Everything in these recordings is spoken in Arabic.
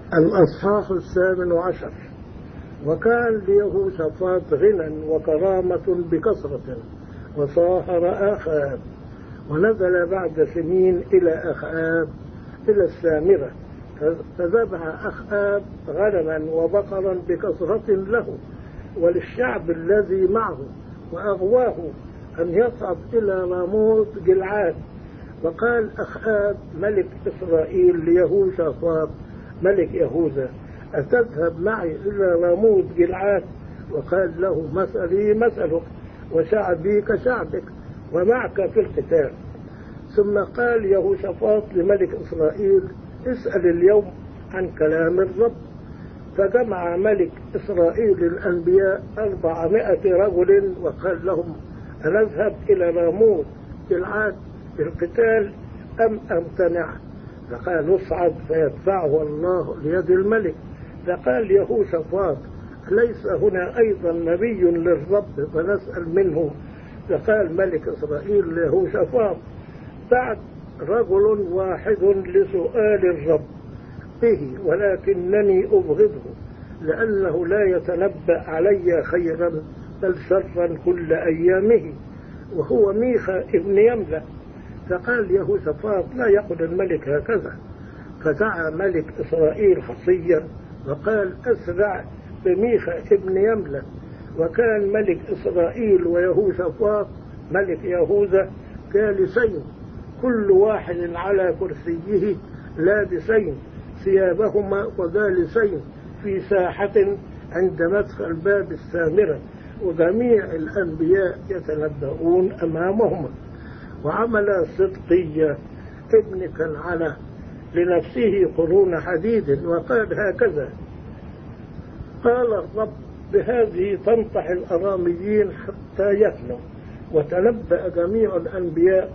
الأصحاح 18. وكان ليهوشافاط غنى وكرامة بكثرة، وصاهر آخاب، ونزل بعد سنين إلى أخاب إلى السامرة، فذبح أخاب غنما وبقرا بكثرة له وللشعب الذي معه، وأغواه أن يصعد إلى راموت جلعاد. وقال أخاب ملك إسرائيل ليهوشافاط ملك يهوذا: أتذهب معي إلى راموت جلعاد؟ وقال له: مثلي مثلك وشعبي كشعبك ومعك في القتال. ثم قال يهوشافاط لملك إسرائيل: اسأل اليوم عن كلام الرب. فجمع ملك إسرائيل الأنبياء 400 رجل وقال لهم: أنذهب إلى راموت جلعاد بالقتال أم أمتنع؟ فقال: اصعد فيدفعه الله ليد الملك. فقال يهوشافاط: ليس هنا أيضا نبي للرب فنسأل منه؟ فقال ملك إسرائيل ليهوشافاط: بعد رجل واحد لسؤال الرب به، ولكنني أبغضه، لأنه لا يتنبأ علي خيرا بل شرا كل أيامه، وهو ميخا ابن يملة. فقال يهوشافاط: لا يقل الملك هكذا. فدعا ملك إسرائيل حصيا وقال: أسرع بميخا ابن يملة. وكان ملك إسرائيل ويهوشافاط ملك يهوذا جالسين، كل واحد على كرسيه، لابسين ثيابهما، وجالسين في ساحة عند مدخل باب السامرة، وجميع الأنبياء يتنبؤون أمامهما. وعمل صدقية ابن كنعانة لنفسه قرون حديد، وقال هكذا: قال الرب: بهذه تنطح الأراميين حتى يفنوا. وتنبأ جميع الأنبياء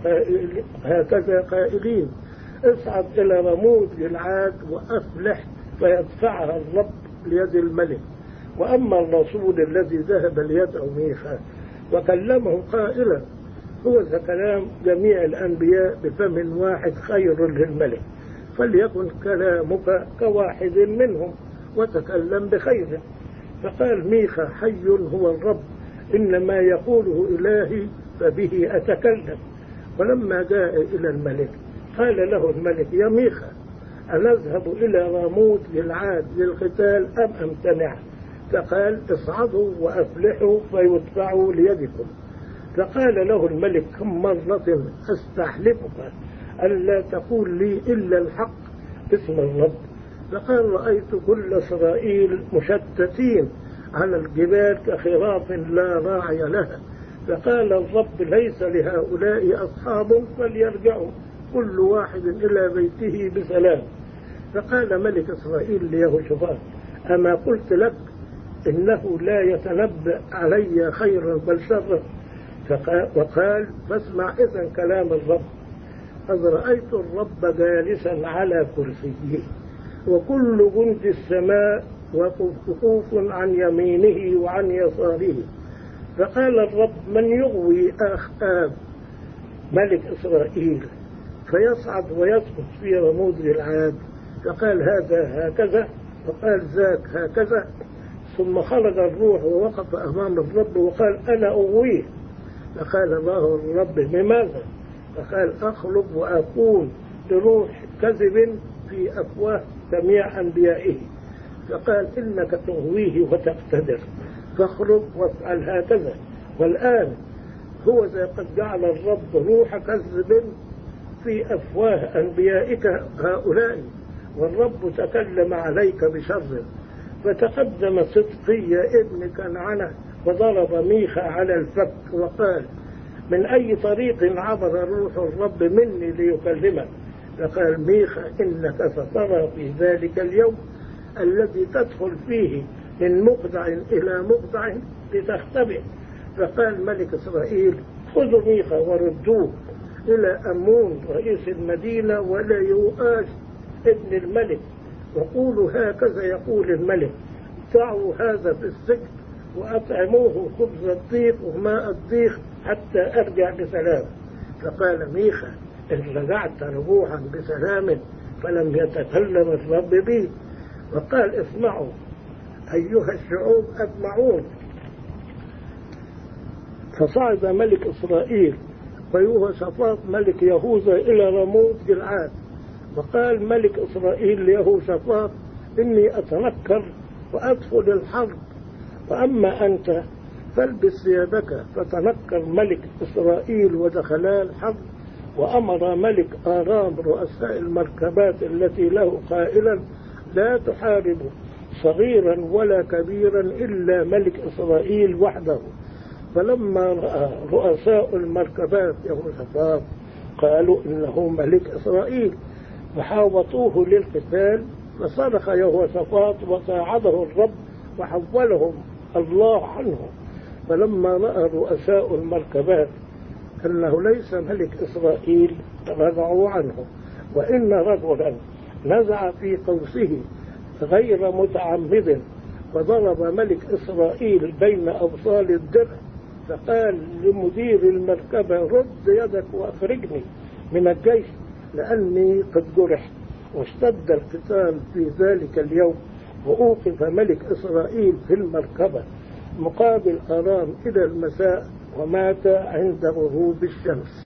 هكذا قائلين: اصعد إلى راموت جلعاد وأفلح فيدفعها الرب ليد الملك. وأما الرسول الذي ذهب ليدعو ميخا وكلمه قائلا: هو ذا كلام جميع الأنبياء بفم واحد خير للملك، فليكن كلامك كواحد منهم وتكلم بخير. فقال ميخا: حي هو الرب، إنما يقوله إلهي فبه أتكلم. ولما جاء إلى الملك قال له الملك: يا ميخا، أنذهب إلى راموت جلعاد للقتال أم أمتنع؟ فقال: اصعدوا وأفلحوا فيدفعوا ليدكم. فقال له الملك: كم مرة أستحلفك ألا تقول لي إلا الحق باسم الرب؟ فقال: رأيت كل إسرائيل مشتتين على الجبال كخراف لا راعي لها. فقال الرب: ليس لهؤلاء أصحاب، فليرجعوا كل واحد إلى بيته بسلام. فقال ملك إسرائيل ليهوشافاط: أما قلت لك إنه لا يتنبأ علي خيرا بل شرا؟ وقال: فاسمع إذن كلام الرب. قد رأيت الرب جالسا على كرسيه، وكل جند السماء وقفوف عن يمينه وعن يساره. فقال الرب: من يغوي أخاب ملك إسرائيل فيصعد ويسقط في رموز جلعاد؟ فقال: هذا هكذا، وقال ذاك هكذا. ثم خرج الروح ووقف أمام الرب وقال: أنا أغويه. فقال الله الرب: بماذا؟ فقال: أخلق وأكون بروح كذب في أفواه جميع أنبيائه. فقال: إنك تغويه وتقتدر، فاخرج وافعل هكذا. والآن هو ذا قد جعل الرب روح كذب في أفواه أنبيائك هؤلاء، والرب تكلم عليك بشر. فتقدم صدقي ابن كنعانة وضرب ميخا على الفك وقال: من أي طريق عبر روح الرب مني ليكلمك؟ فقال ميخا: إنك سترى في ذلك اليوم الذي تدخل فيه من مقدع إلى مقدع لتختبئ. فقال ملك إسرائيل: خذوا ميخا وردوه إلى أمون رئيس المدينة ولا يؤاس ابن الملك، وقولوا: هكذا يقول الملك: ضعوا هذا في السجن وأطعموه خبز الضيق وماء الضيق حتى أرجع بسلام. فقال ميخا: إن رجعت رجوعا بسلام فلم يتكلم الرب بي. وقال اسمعوا أيها الشعوب أجمعون. فصعد ملك إسرائيل ويهوشافاط ملك يهوذا إلى رموت جلعاد، وقال ملك إسرائيل ليهوشافاط إني أتنكر وأدخل الحرب، وأما أنت فالبس ثيابك. فتنكر ملك إسرائيل ودخلا الحرب، وأمر ملك آرام رؤساء المركبات التي له قائلا لا تحاربوا صغيرا ولا كبيرا إلا ملك إسرائيل وحده. فلما رأى رؤساء المركبات يهوشافاط قالوا إنه ملك إسرائيل، فحاوطوه للقتال. فصرخ يهوشافاط وساعده الرب وحولهم الله عنه. فلما رأى رؤساء المركبات أنه ليس ملك إسرائيل رجعوا عنه. وإن رجلا نزع في قوسه غير متعمد وضرب ملك إسرائيل بين أوصال الدرع، فقال لمدير المركبة رد يدك وأخرجني من الجيش لأني قد جرحت. واشتد القتال في ذلك اليوم، وأوقف ملك إسرائيل في المركبة مقابل آرام إلى المساء، ومات عند غروب الشمس.